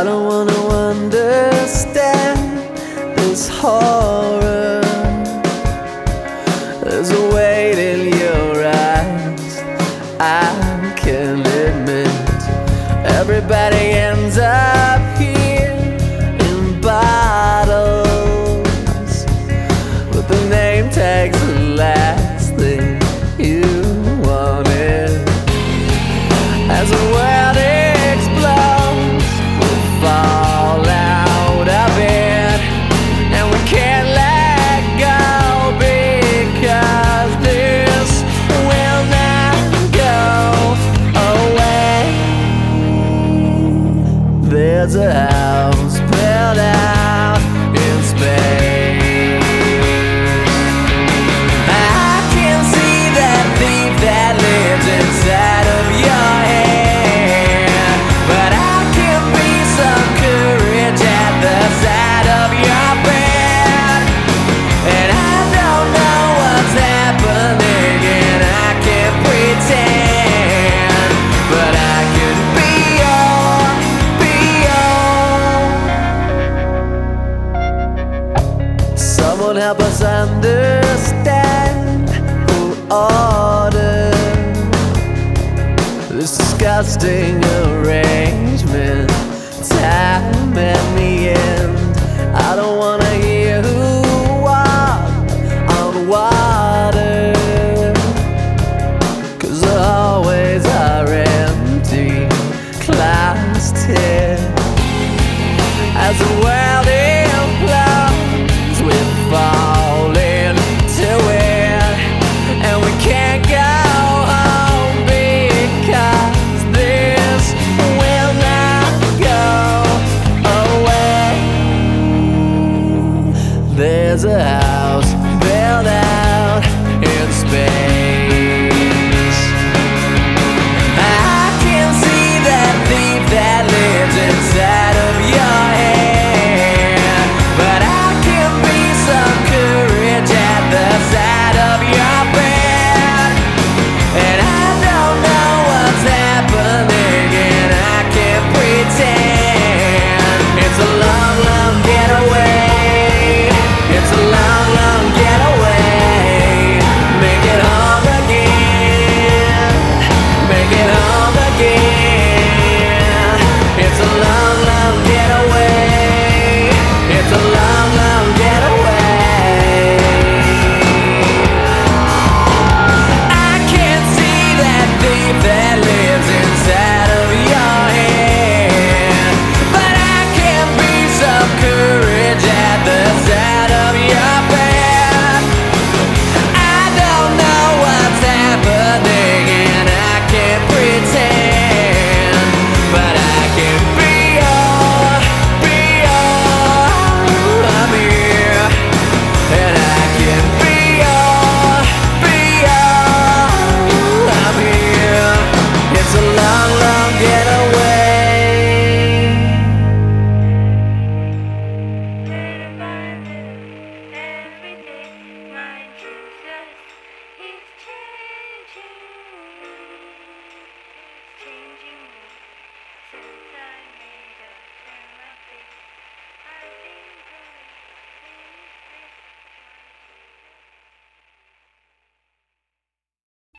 I don't wanna understand this horror. There's a weight in your eyes, I can admit. Everybody ends up here in bottles, but the name tag's the last thing you wanted. As the world explodes, we'll fall out of it, and we can't let go, because this will not go away. There's a house built out in space. I can see that thief that lives inside of your head, but I can be some courage at the side of your bed. And I don't know what's happening, and I can't pretend, but I can be your. Someone help us understand who ordered this disgusting